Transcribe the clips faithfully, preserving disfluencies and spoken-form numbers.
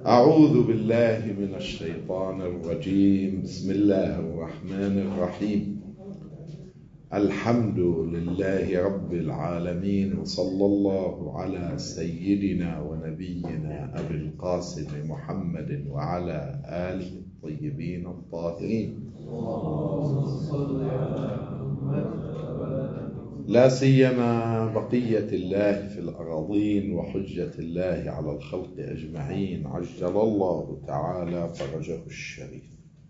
أعوذ بالله من الشيطان الرجيم. بسم الله الرحمن الرحيم. الحمد لله رب العالمين، وصلى الله على سيدنا ونبينا أبي القاسم محمد وعلى آله الطيبين الطاهرين، لا سيما بقية الله في الأراضين وحجة الله على الخلق أجمعين، عجل الله تعالى فرجه الشريف.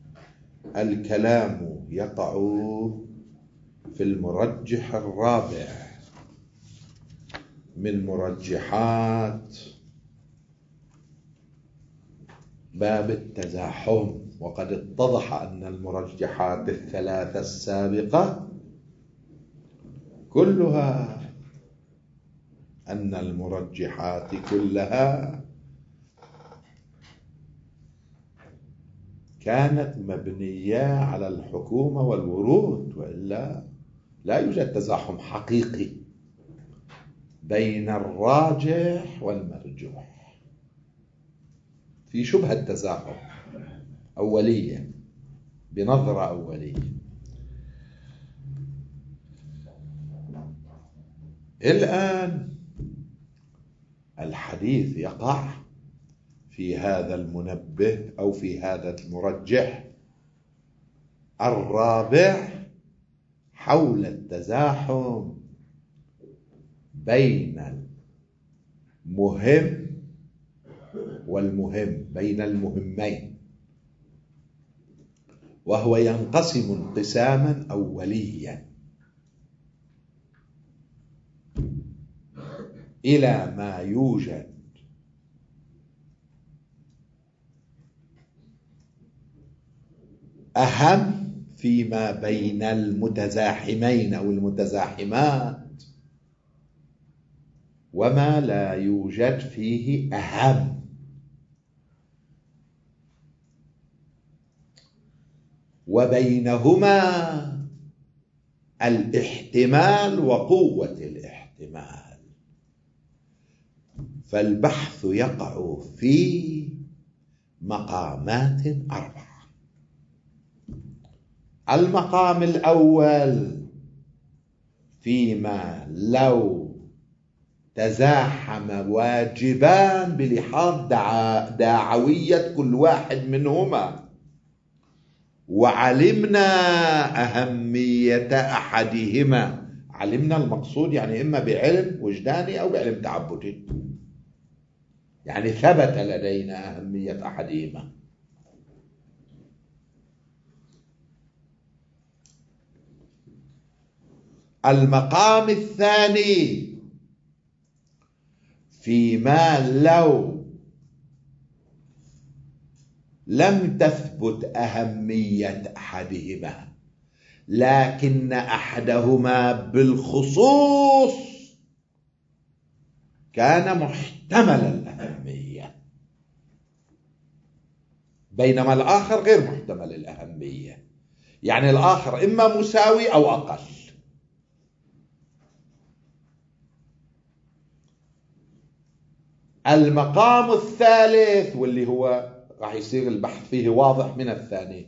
الكلام يقع في المرجح الرابع من مرجحات باب التزاحم، وقد اتضح أن المرجحات الثلاثة السابقة كلها أن المرجحات كلها كانت مبنية على الحكومة والورود، وإلا لا يوجد تزاحم حقيقي بين الراجح والمرجوح، في شبهة تزاحم أولية بنظرة أولية. الآن الحديث يقع في هذا المنبه أو في هذا المرجح الرابع حول التزاحم بين المهم والمهم، بين المهمين، وهو ينقسم انقساما أوليا إلى ما يوجد أهم فيما بين المتزاحمين أو المتزاحمات، وما لا يوجد فيه أهم، وبينهما الاحتمال وقوة الاحتمال. فالبحث يقع في مقامات أربعة. المقام الأول فيما لو تزاحم واجبان بلحاظ داعوية كل واحد منهما، وعلمنا أهمية أحدهما. علمنا المقصود يعني إما بعلم وجداني أو بعلم تعبدي، يعني ثبت لدينا أهمية أحدهما. المقام الثاني فيما لو لم تثبت أهمية أحدهما لكن أحدهما بالخصوص كان محتمل الأهمية، بينما الآخر غير محتمل الأهمية، يعني الآخر إما مساوي أو أقل. المقام الثالث واللي هو راح يصير البحث فيه واضح من الثاني،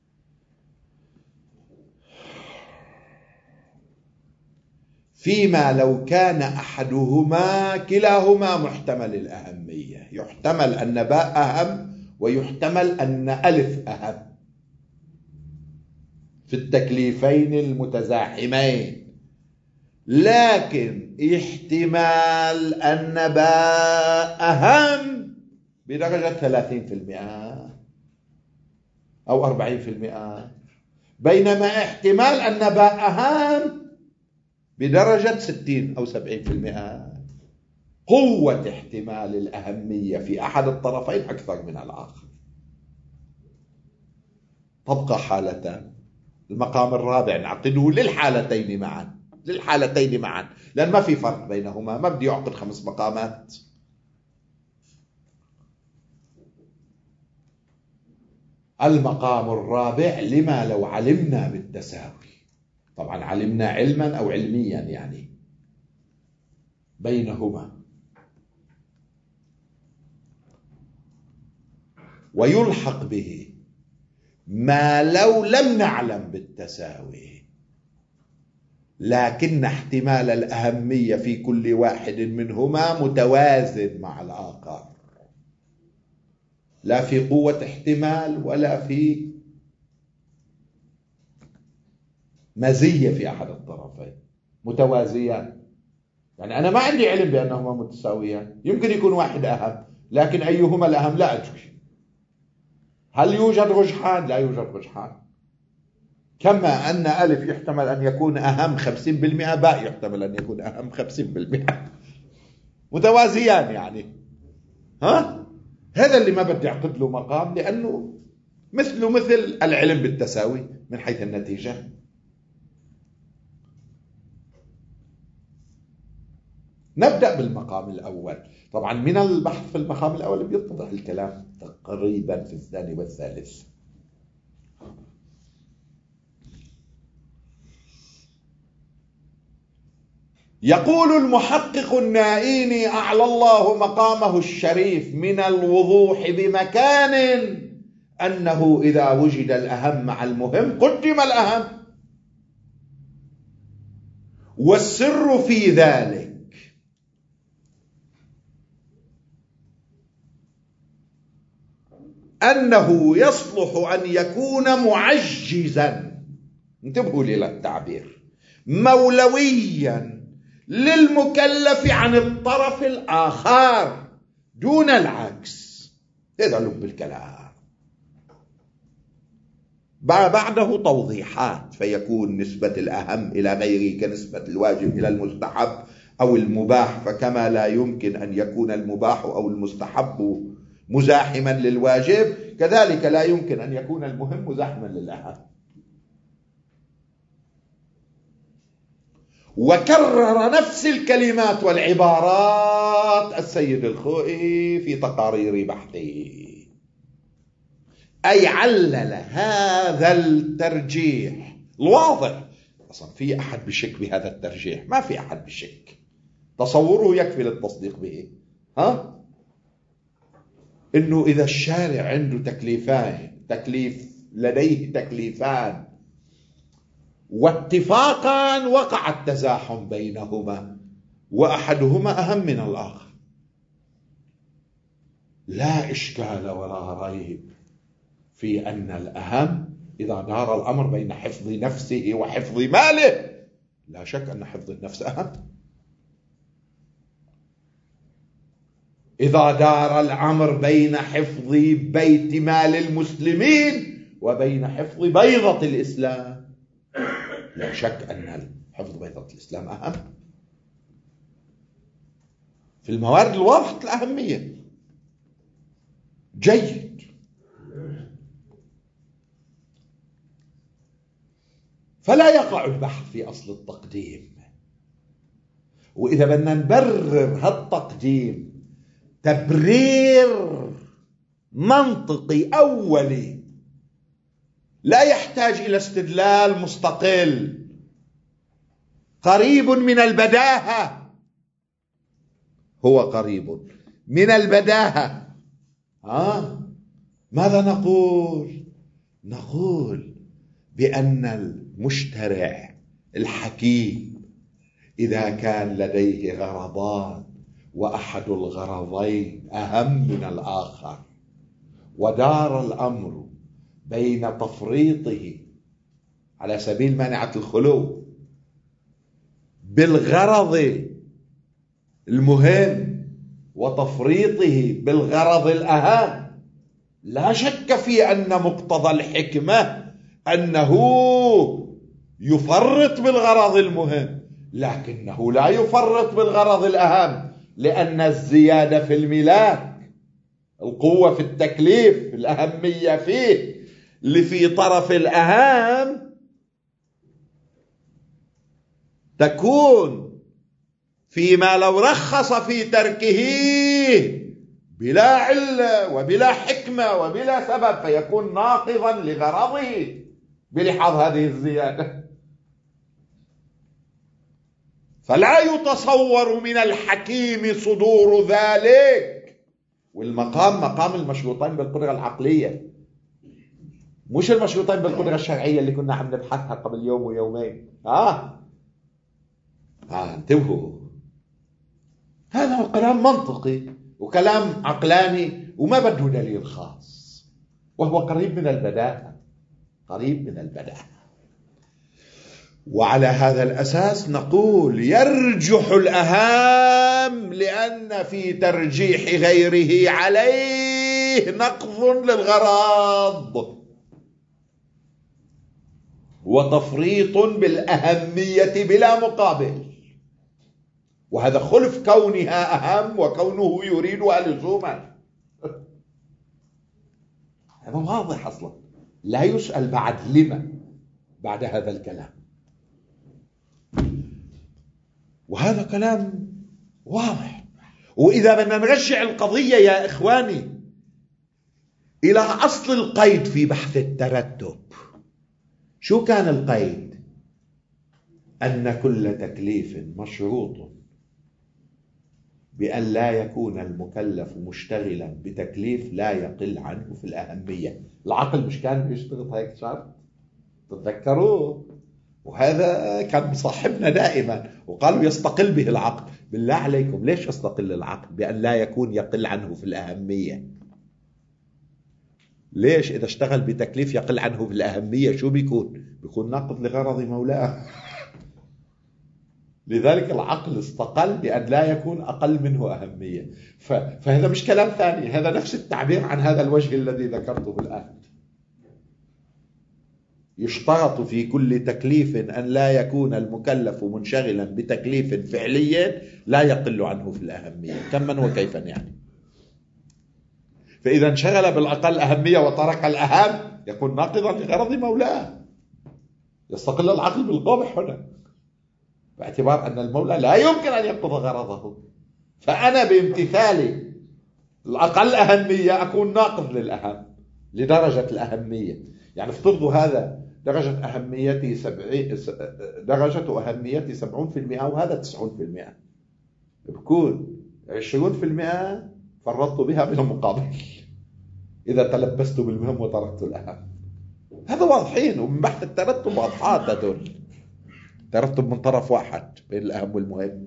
فيما لو كان أحدهما كلاهما محتمل الأهمية، يحتمل أن باء أهم ويحتمل أن ألف أهم في التكليفين المتزاحمين، لكن احتمال أن باء أهم بدرجة ثلاثين بالمئة أو أربعين بالمئة، بينما احتمال أن باء أهم بدرجة ستين أو سبعين بالمئة. قوة احتمال الأهمية في أحد الطرفين أكثر من الآخر. تبقى حالتان. المقام الرابع نعقده للحالتين معا، للحالتين معا، لأن ما في فرق بينهما، ما بدي أعقد خمس مقامات. المقام الرابع لما لو علمنا بالتساوي، طبعا علمنا علما أو علميا يعني بينهما، ويلحق به ما لو لم نعلم بالتساوي، لكن احتمال الأهمية في كل واحد منهما متوازن مع الآخر، لا في قوة احتمال ولا في مزية في أحد الطرفين، متوازيان. يعني أنا ما عندي علم بأنهما متساويان، يمكن يكون واحد أهم، لكن أيهما الأهم لا أدري. هل يوجد رجحان؟ لا يوجد رجحان. كما أن ألف يحتمل أن يكون أهم خمسين بالمئة، باء يحتمل أن يكون أهم خمسين بالمئة، متوازيان يعني. ها؟ هذا اللي ما بدي أعقد له مقام، لأنه مثله مثل العلم بالتساوي من حيث النتيجة. نبدأ بالمقام الأول. طبعا من البحث في المقام الأول بيتضح الكلام تقريبا في الثاني والثالث. يقول المحقق النائيني أعلى الله مقامه الشريف من الوضوح بمكان أنه إذا وجد الأهم مع المهم قدم الأهم، والسر في ذلك أنه يصلح أن يكون معجزا، انتبهوا لي للتعبير، مولويا للمكلف عن الطرف الآخر دون العكس. هذا لب الكلام. بعده توضيحات، فيكون نسبة الأهم إلى غيره كنسبة الواجب إلى المستحب أو المباح، فكما لا يمكن أن يكون المباح أو المستحب مزاحما للواجب، كذلك لا يمكن أن يكون المهم مزاحما للأهم. وكرر نفس الكلمات والعبارات السيد الخوئي في تقارير بحثه، أي علل هذا الترجيح الواضح. أصلا في أحد بشك بهذا الترجيح؟ ما في أحد بشك، تصوره يكفي للتصديق به. ها؟ إنه إذا الشارع عنده تكليفان، تكليف لديه تكليفان واتفاقا وقع التزاحم بينهما وأحدهما أهم من الآخر، لا إشكال ولا ريب في أن الأهم إذا دار الأمر بين حفظ نفسه وحفظ ماله، لا شك أن حفظ النفس أهم. إذا دار الأمر بين حفظ بيت مال المسلمين وبين حفظ بيضة الإسلام، لا شك أن حفظ بيضة الإسلام أهم في الموارد الواضحة الأهمية. جيد. فلا يقع البحث في أصل التقديم. وإذا بدنا نبرر هالتقديم تبرير منطقي أولي لا يحتاج إلى استدلال مستقل، قريب من البداهة، هو قريب من البداهة. آه. ماذا نقول؟ نقول بأن المشترع الحكيم إذا كان لديه غرضان وأحد الغرضين أهم من الآخر، ودار الأمر بين تفريطه على سبيل منعة الخلو بالغرض المهم وتفريطه بالغرض الأهم، لا شك في أن مقتضى الحكمة أنه يفرط بالغرض المهم، لكنه لا يفرط بالغرض الأهم، لأن الزيادة في الملاك، القوة في التكليف، الأهمية فيه، اللي في طرف الأهم تكون فيما لو رخص في تركه بلا علة وبلا حكمة وبلا سبب، فيكون ناقضا لغرضه بلحاظ هذه الزيادة. فلا يتصور من الحكيم صدور ذلك، والمقام مقام المشروطين بالقدرة العقلية، مش المشروطين بالقدرة الشرعية اللي كنا عم نبحثها قبل يوم ويومين. آه آه انتبهوا، هذا هو كلام منطقي وكلام عقلاني وما بده دليل خاص، وهو قريب من البداهة، قريب من البداهة. وعلى هذا الأساس نقول يرجح الأهم، لأن في ترجيح غيره عليه نقض للغرض وتفريط بالأهمية بلا مقابل، وهذا خلف كونها أهم وكونه يريدها لزوما. هذا واضح أصلا، لا يسأل بعد لما بعد هذا الكلام، وهذا كلام واضح. وإذا بدنا نرجع القضية يا إخواني إلى أصل القيد في بحث الترتب، شو كان القيد؟ أن كل تكليف مشروط بأن لا يكون المكلف مشتغلا بتكليف لا يقل عنه في الأهمية. العقل مش كان بيشتغل هيك شرط؟ تتذكروا؟ وهذا كان صاحبنا دائما وقالوا يستقل به العقل. بالله عليكم ليش يستقل العقل بأن لا يكون يقل عنه في الأهمية؟ ليش إذا اشتغل بتكليف يقل عنه في الأهمية شو بيكون؟ بيكون ناقض لغرض مولاه. لذلك العقل استقل بأن لا يكون أقل منه أهمية. فهذا مش كلام ثاني، هذا نفس التعبير عن هذا الوجه الذي ذكرته الآن. يشترط في كل تكليف أن لا يكون المكلف منشغلا بتكليف فعلي لا يقل عنه في الأهمية كما وكيفا يعني. فإذا انشغل بالأقل أهمية وترك الأهم يكون ناقضا لغرض مولاه. يستقل العقل بالقبح هنا باعتبار أن المولى لا يمكن أن ينقض غرضه، فأنا بامتثالي الأقل أهمية أكون ناقض للأهم لدرجة الأهمية. يعني افترضوا هذا درجة أهميتي سبعين درجة أهميتي سبعون في المئة وهذا تسعون في المئة، بكون عشرون في المئة فرطت بها بالمقابل إذا تلبست بالمهم وتركت الأهم. هذا واضحين، ومن بحث الترتب واضحات هذول، ترتب من طرف واحد بين الأهم والمهم.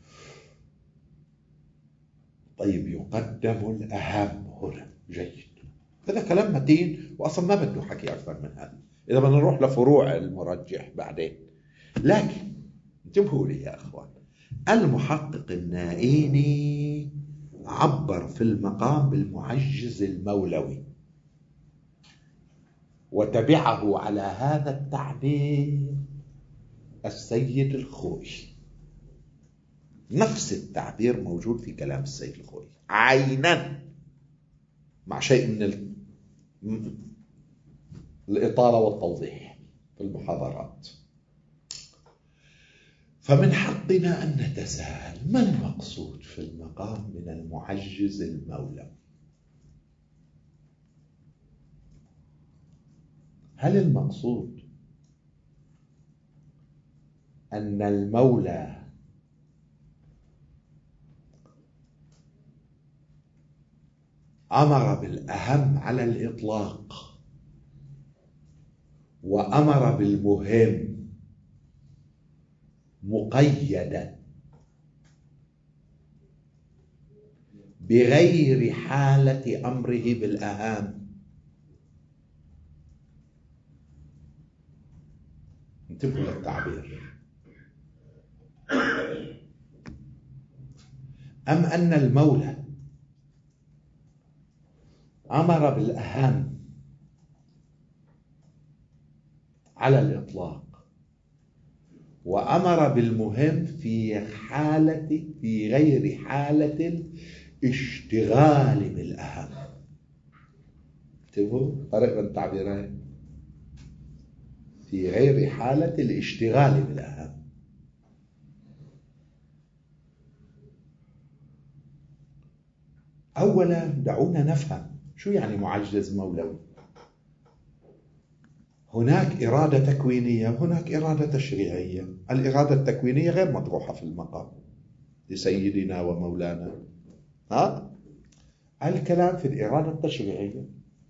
طيب يقدم الأهم هنا، جيد، هذا كلام متين وأصلا ما بده حكي أكثر من هذا إذا بدنا نروح لفروع المرجح بعدين. لكن انتبهوا لي يا أخوان، المحقق النائيني عبر في المقام بالمعجز المولوي وتبعه على هذا التعبير السيد الخوئي. نفس التعبير موجود في كلام السيد الخوئي عينا مع شيء من ال... الإطالة والتوضيح في المحاضرات. فمن حقنا أن نتساءل ما المقصود في المقام من المعجز المولوي؟ هل المقصود أن المولى أمر بالأهم على الإطلاق وأمر بالمهم مقيدا بغير حالة أمره بالأهم؟ انتبهوا للتعبير. أم أن المولى أمر بالأهم على الإطلاق وأمر بالمهم في حالة في غير حالة الاشتغال بالأهم؟ انتبهوا فرق بين التعبيرين، في غير حالة الاشتغال بالأهم. أولا دعونا نفهم شو يعني معجز مولوي. هناك إرادة تكوينية وهناك إرادة تشريعية. الإرادة التكوينية غير مطروحة في المقام لسيدنا ومولانا، ها؟ الكلام في الإرادة التشريعية.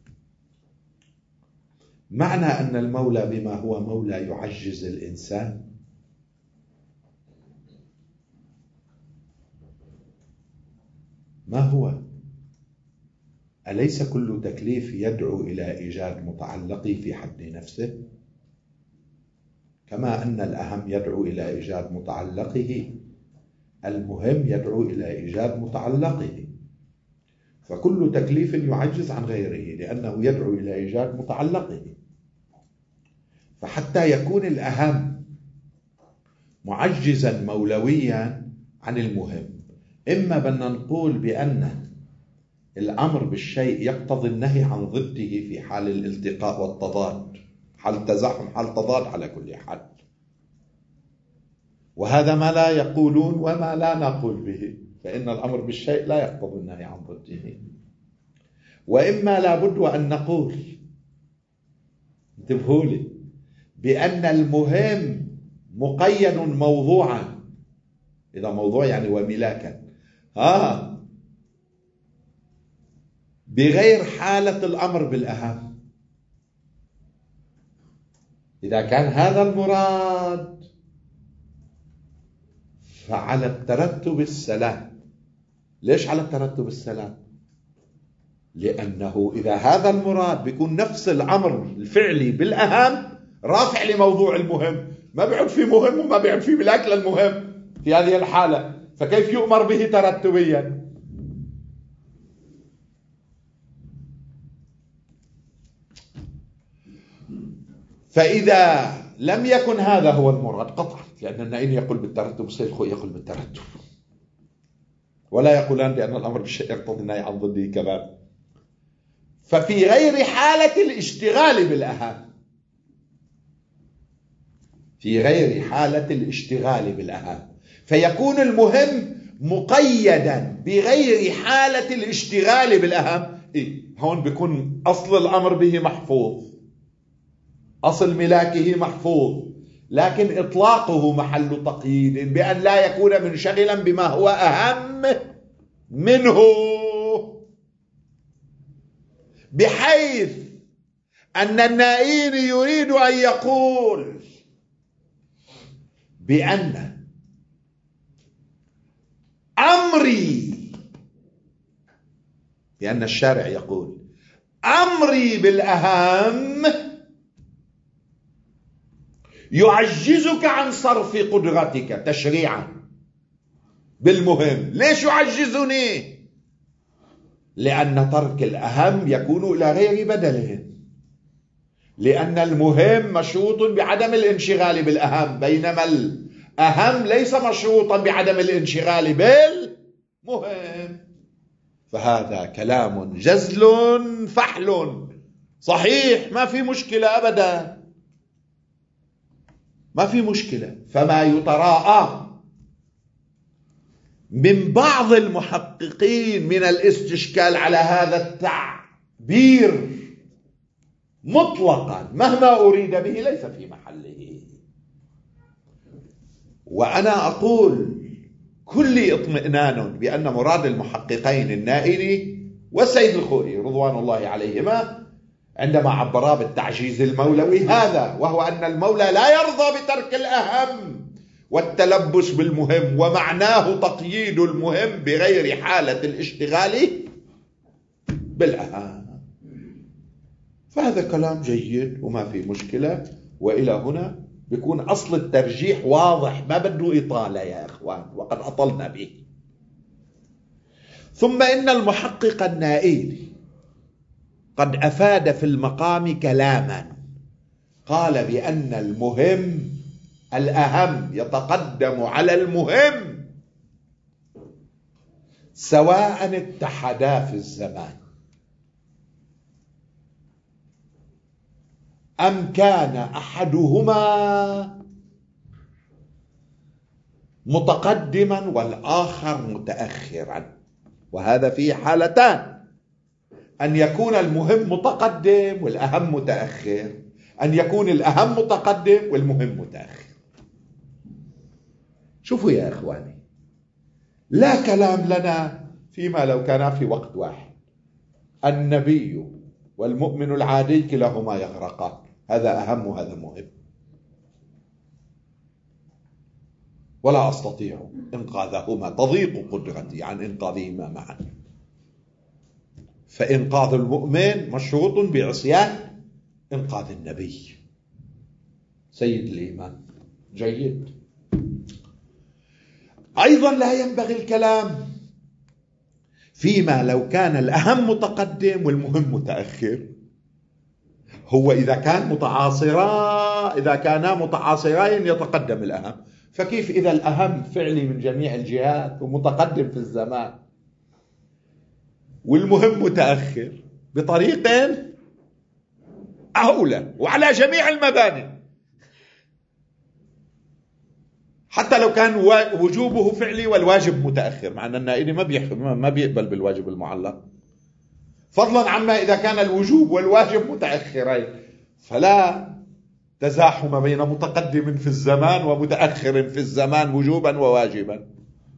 معنى أن المولى بما هو مولى يعجز الإنسان، ما هو؟ أليس كل تكليف يدعو إلى إيجاد متعلقه في حد نفسه؟ كما أن الأهم يدعو إلى إيجاد متعلقه، المهم يدعو إلى إيجاد متعلقه. فكل تكليف يعجز عن غيره لأنه يدعو إلى إيجاد متعلقه. فحتى يكون الأهم معجزا مولويا عن المهم، إما بدنا نقول بأن الأمر بالشيء يقتضي النهي عن ضده في حال الالتقاء والتضاد، حال تزاحم، حال تضاد، على كل حال، وهذا ما لا يقولون وما لا نقول به، فإن الأمر بالشيء لا يقتضي النهي عن ضده. وإما لابد أن نقول، انتبهوا لي، بأن المهم مقيد موضوعا، إذا موضوع يعني وملاكا، ها بغير حالة الأمر بالأهم. إذا كان هذا المراد فعلى الترتب السلام. ليش على الترتب السلام؟ لأنه إذا هذا المراد بيكون نفس الأمر الفعلي بالأهم رافع لموضوع المهم، ما بيعد في مهم وما بيعد في ملاك للمهم في هذه الحالة، فكيف يؤمر به ترتبيا؟ فإذا لم يكن هذا هو المراد قطعا، لأن النائين يقول بالترتب والسيد الخوئي يقول بالترتب، ولا يقولان بأن الأمر بالشيء يقتضي النهي عن ضده كمان. ففي غير حالة الاشتغال بالأهم، في غير حالة الاشتغال بالأهم، فيكون المهم مقيدا بغير حالة الاشتغال بالأهم. إيه؟ هون بيكون أصل الأمر به محفوظ، أصل ملاكه محفوظ، لكن إطلاقه محل تقييد بأن لا يكون منشغلا بما هو أهم منه، بحيث أن النائين يريد أن يقول بأن أمري، بأن الشارع يقول أمري بالأهم يعجزك عن صرف قدرتك تشريعا بالمهم. ليش يعجزني؟ لأن ترك الأهم يكون إلى غير بدله، لأن المهم مشروط بعدم الانشغال بالأهم، بينما الأهم ليس مشروطا بعدم الانشغال بالمهم. فهذا كلام جزل فحل صحيح، ما في مشكلة أبدا، ما في مشكلة. فما يتراءى من بعض المحققين من الاستشكال على هذا التعبير مطلقا مهما أريد به ليس في محله. وأنا أقول كل اطمئنان بأن مراد المحققين النائري والسيد الخوئي رضوان الله عليهما عندما عبرا بالتعجيز المولوي هذا، وهو أن المولى لا يرضى بترك الأهم والتلبس بالمهم، ومعناه تقييد المهم بغير حالة الاشتغال بالأهم. فهذا كلام جيد وما في مشكلة، وإلى هنا بيكون أصل الترجيح واضح، ما بده إطالة يا إخوان، وقد أطلنا به. ثم إن المحقق النائي قد أفاد في المقام كلاما، قال بأن المهم الأهم يتقدم على المهم سواء اتحدا في الزمان أم كان أحدهما متقدما والآخر متأخرا. وهذا فيه حالتان: أن يكون المهم متقدم والأهم متأخر، أن يكون الأهم متقدم والمهم متأخر. شوفوا يا إخواني، لا كلام لنا فيما لو كان في وقت واحد، النبي والمؤمن العادي كلاهما يغرقان، هذا أهم وهذا مهم، ولا أستطيع إنقاذهما، تضيق قدرتي عن إنقاذهما معا. فإنقاذ المؤمن مشروط بعصيان إنقاذ النبي سيد الإيمان. جيد. أيضا لا ينبغي الكلام فيما لو كان الأهم متقدم والمهم متأخر. هو إذا كان متعاصرا إذا كانا متعاصرين يتقدم الأهم، فكيف إذا الأهم فعلي من جميع الجهات ومتقدم في الزمان والمهم متأخر بطريق أولى وعلى جميع المباني، حتى لو كان وجوبه فعلي والواجب متأخر، مع أن النائب ما بيقبل بالواجب المعلق، فضلا عما إذا كان الوجوب والواجب متأخرين، فلا تزاحم بين متقدم في الزمان ومتأخر في الزمان وجوبا وواجبا.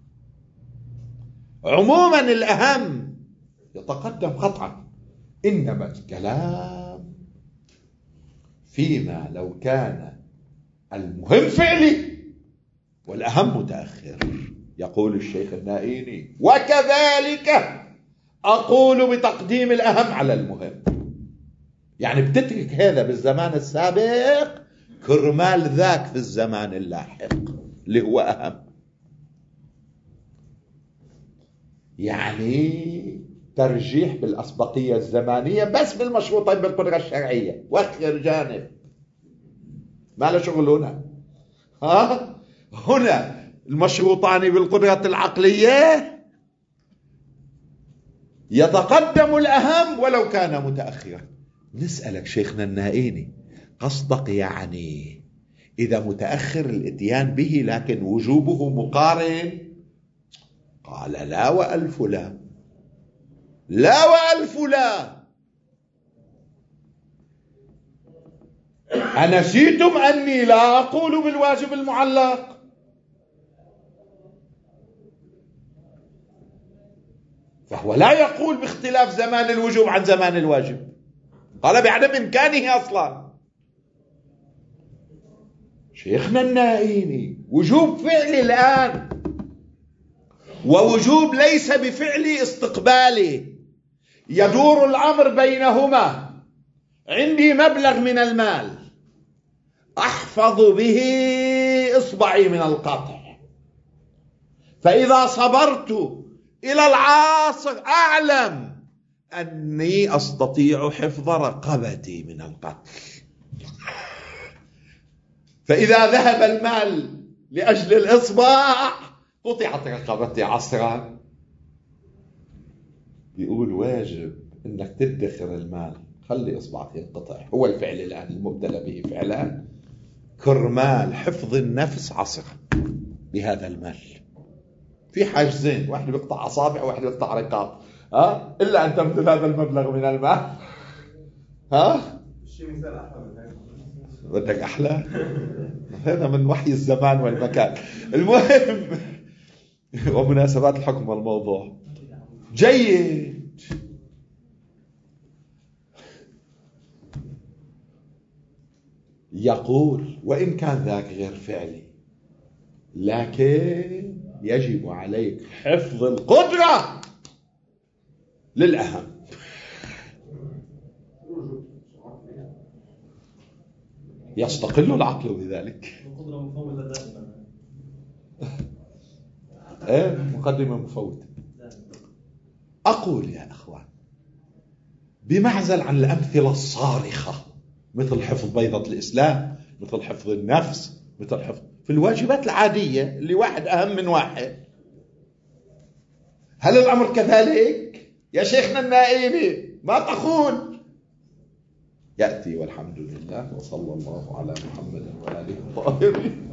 عموما الأهم يتقدم قطعا، إنما الكلام فيما لو كان المهم فعلي والأهم متأخر. يقول الشيخ النائيني: وكذلك أقول بتقديم الأهم على المهم. يعني بتترك هذا بالزمان السابق كرمال ذاك في الزمان اللاحق اللي هو أهم. يعني ترجيح بالأسبقية الزمانية بس بالمشروطين بالقدرة الشرعية، وخر جانب ما له شغل هنا. ها هنا المشروطان بالقدرة العقلية يتقدم الأهم ولو كان متأخرا. نسألك شيخنا النائيني، قصدك يعني إذا متأخر الاتيان به لكن وجوبه مقارن؟ قال: لا وألف لا، لا وألف لا. أنسيتم أني لا أقول بالواجب المعلق؟ فهو لا يقول باختلاف زمان الوجوب عن زمان الواجب، قال بعدم إمكانه أصلا. شيخنا النائيني وجوب فعلي الآن ووجوب ليس بفعلي استقبالي، يدور الأمر بينهما. عندي مبلغ من المال أحفظ به إصبعي من القطع، فإذا صبرت إلى العاصر أعلم أني أستطيع حفظ رقبتي من القتل. فإذا ذهب المال لأجل الإصبع قطعت رقبتي عصرا. يقول واجب أنك تدخر المال، خلي إصبعك ينقطع، هو الفعل الآن المبتلى به فعلا، كرمال حفظ النفس عصرا بهذا المال. في حاجزين، واحد بيقطع أصابع وواحد بيقطع رقاب، ها إلا أن تمثل هذا المبلغ من المال. ها بدك أحلى؟ هذا من وحي الزمان والمكان. المهم ومناسبات الحكم والموضوع. جيد. يقول: وإن كان ذاك غير فعلي لكن يجب عليك حفظ القدرة للأهم. يستقل العقل بذلك. ايه مقدمة مفوتة. أقول يا أخوان بمعزل عن الأمثلة الصارخة مثل حفظ بيضة الإسلام، مثل حفظ النفس، مثل حفظ في الواجبات العادية اللي واحد أهم من واحد، هل الأمر كذلك يا شيخنا النائبي؟ ما تقول؟ يأتي والحمد لله وصلى الله على محمد وآله الطاهرين.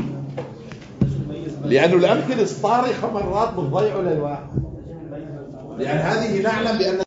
لأنه الأمثلة الصارخة مرات بتضيع للواحد، لأن هذه نعلم بأن